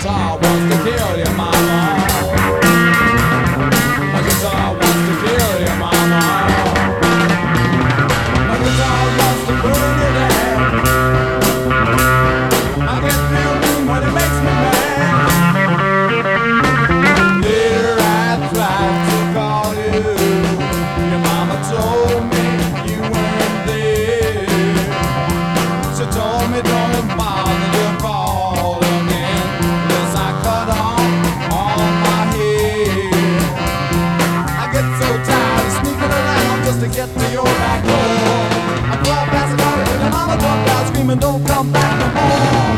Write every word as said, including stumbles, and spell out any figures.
guitar wants to kill your mama. My guitar wants to kill your mama. My guitar wants to burn your dad. I get real mean when it makes me mad. Later I tried to call you. Your mama told me you weren't there. She told me don't bother to call again, 'cause I cut off all my hair. I get so tired of sneaking around just to get to your back door. I crawl past the cottage and your mama jumped out screaming, don't come back no more.